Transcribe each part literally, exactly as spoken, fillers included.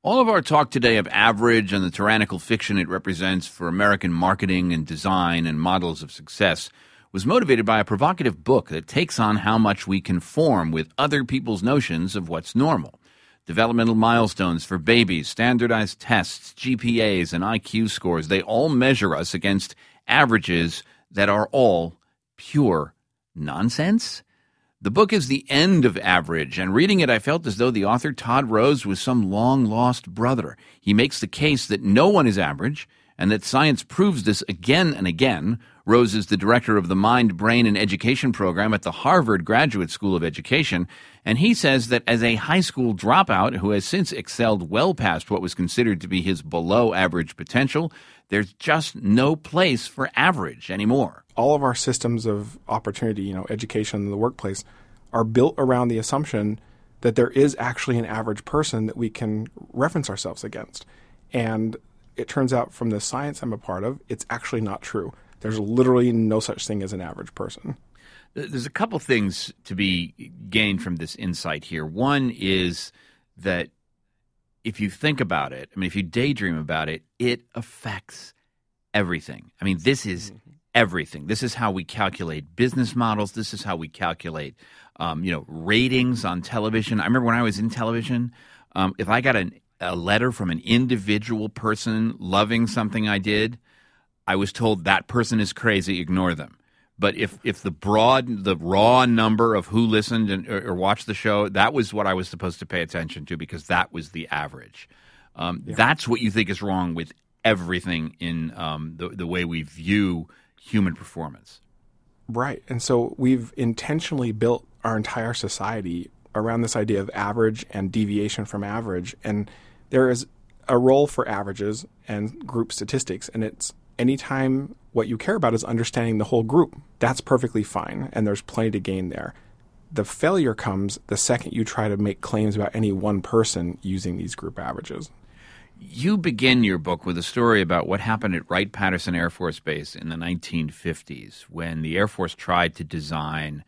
All of our talk today of average and the tyrannical fiction it represents for American marketing and design and models of success was motivated by a provocative book that takes on how much we conform with other people's notions of what's normal. Developmental milestones for babies, standardized tests, G P As, and I Q scores, they all measure us against averages that are all pure nonsense. The book is The End of Average, and reading it, I felt as though the author, Todd Rose, was some long-lost brother. He makes the case that no one is average, and that science proves this again and again. Rose is the director of the Mind, Brain, and Education program at the Harvard Graduate School of Education, and he says that as a high school dropout who has since excelled well past what was considered to be his below-average potential, there's just no place for average anymore. All of our systems of opportunity, you know, education and the workplace, are built around the assumption that there is actually an average person that we can reference ourselves against. And it turns out from the science I'm a part of, it's actually not true. There's literally no such thing as an average person. There's a couple things to be gained from this insight here. One is that if you think about it, I mean, if you daydream about it, it affects everything. I mean, this is mm-hmm. everything. This is how we calculate business models. This is how we calculate, um, you know, ratings on television. I remember when I was in television, um, if I got an, a letter from an individual person loving something I did, I was told that person is crazy, ignore them. But if, if the broad, the raw number of who listened and, or, or watched the show, that was what I was supposed to pay attention to because that was the average. Um, yeah. That's what you think is wrong with everything in um, the, the way we view human performance. Right. And so we've intentionally built our entire society around this idea of average and deviation from average. And there is a role for averages and group statistics, and it's anytime what you care about is understanding the whole group. That's perfectly fine, and there's plenty to gain there. The failure comes the second you try to make claims about any one person using these group averages. You begin your book with a story about what happened at Wright-Patterson Air Force Base in the nineteen fifties when the Air Force tried to design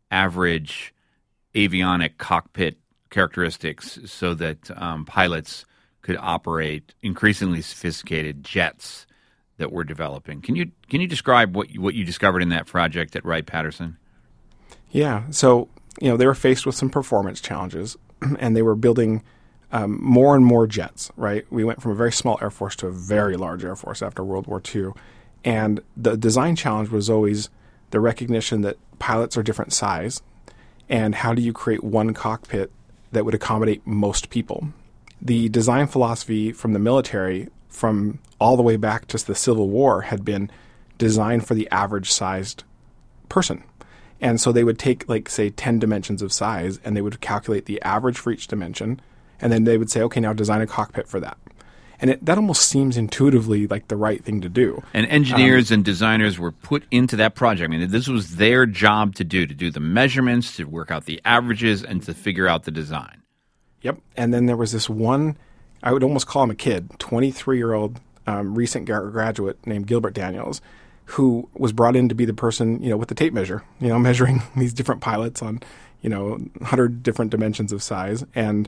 average avionic cockpit characteristics so that um, pilots could operate increasingly sophisticated jets that we're developing. Can you can you describe what you, what you discovered in that project at Wright-Patterson? Yeah. So, you know, they were faced with some performance challenges, and they were building um, more and more jets, right? We went from a very small Air Force to a very large Air Force after World War Two. And the design challenge was always the recognition that pilots are different size, and how do you create one cockpit that would accommodate most people? The design philosophy from the military from all the way back to the Civil War had been designed for the average-sized person. And so they would take, like, say, ten dimensions of size, and they would calculate the average for each dimension, and then they would say, okay, now design a cockpit for that. And it, that almost seems intuitively like the right thing to do. And engineers um, and designers were put into that project. I mean, this was their job to do, to do the measurements, to work out the averages, and to figure out the design. Yep. And then there was this one, I would almost call him a kid, twenty-three-year-old um, recent gra- graduate named Gilbert Daniels, who was brought in to be the person, you know, with the tape measure, you know, measuring these different pilots on, you know, one hundred different dimensions of size. And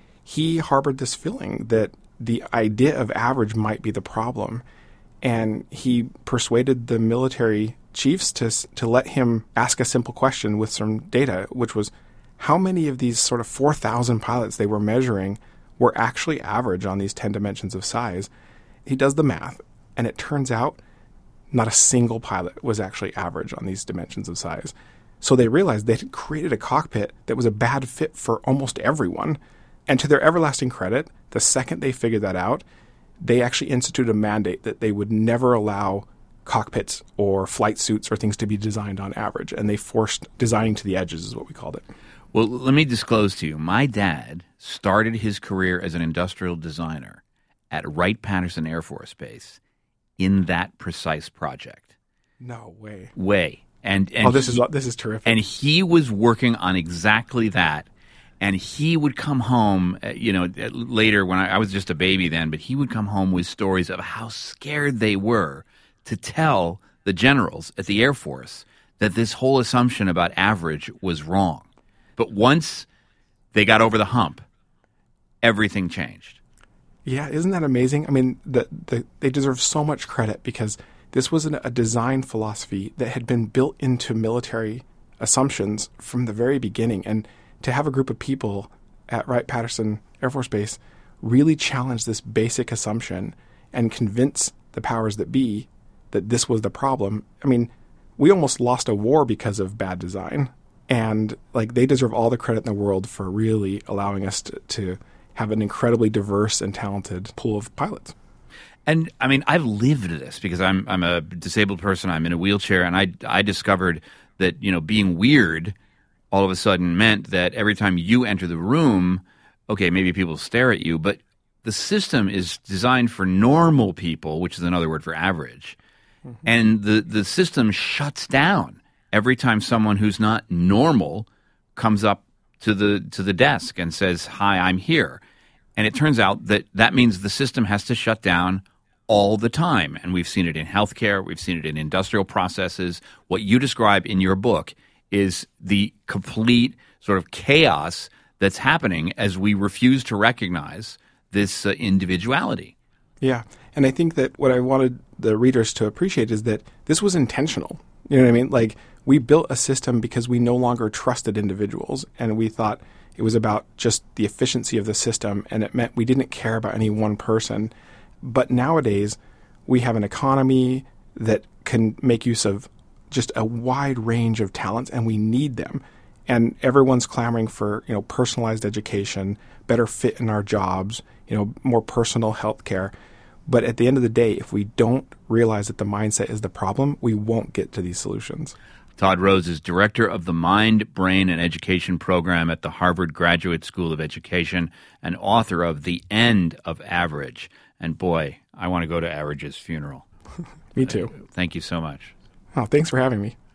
he harbored this feeling that the idea of average might be the problem. And he persuaded the military chiefs to to let him ask a simple question with some data, which was how many of these sort of four thousand pilots they were measuring were actually average on these ten dimensions of size. He does the math, and it turns out not a single pilot was actually average on these dimensions of size. So they realized they had created a cockpit that was a bad fit for almost everyone. And to their everlasting credit, the second they figured that out, they actually instituted a mandate that they would never allow cockpits or flight suits or things to be designed on average. And they forced designing to the edges is what we called it. Well, let me disclose to you, my dad started his career as an industrial designer at Wright-Patterson Air Force Base in that precise project. No way. Way. And, and oh, this he, is this is terrific. And he was working on exactly that. And he would come home, uh, you know, later when I, I was just a baby then, but he would come home with stories of how scared they were to tell the generals at the Air Force that this whole assumption about average was wrong. But once they got over the hump, everything changed. Yeah, isn't that amazing? I mean, the, the, they deserve so much credit because this was an, a design philosophy that had been built into military assumptions from the very beginning. And to have a group of people at Wright-Patterson Air Force Base really challenge this basic assumption and convince the powers that be that this was the problem. I mean, we almost lost a war because of bad design. And like they deserve all the credit in the world for really allowing us to, to have an incredibly diverse and talented pool of pilots. And I mean, I've lived this because I'm I'm a disabled person. I'm in a wheelchair, and I I discovered that, you know, being weird all of a sudden meant that every time you enter the room, okay, maybe people stare at you, but the system is designed for normal people, which is another word for average. Mm-hmm. And the, the system shuts down every time someone who's not normal comes up to the to the desk and says, "Hi, I'm here." And it turns out that that means the system has to shut down all the time. And we've seen it in healthcare. We've seen it in industrial processes. What you describe in your book is the complete sort of chaos that's happening as we refuse to recognize this uh, individuality. Yeah. And I think that what I wanted the readers to appreciate is that this was intentional. You know what I mean? Like, we built a system because we no longer trusted individuals, and we thought it was about just the efficiency of the system, and it meant we didn't care about any one person. But nowadays, we have an economy that can make use of just a wide range of talents, and we need them. And everyone's clamoring for, you know, personalized education, better fit in our jobs, you know, more personal health care. But at the end of the day, if we don't realize that the mindset is the problem, we won't get to these solutions. Todd Rose is director of the Mind, Brain, and Education program at the Harvard Graduate School of Education and author of The End of Average. And boy, I want to go to Average's funeral. Me too. Uh, thank you so much. Oh, thanks for having me.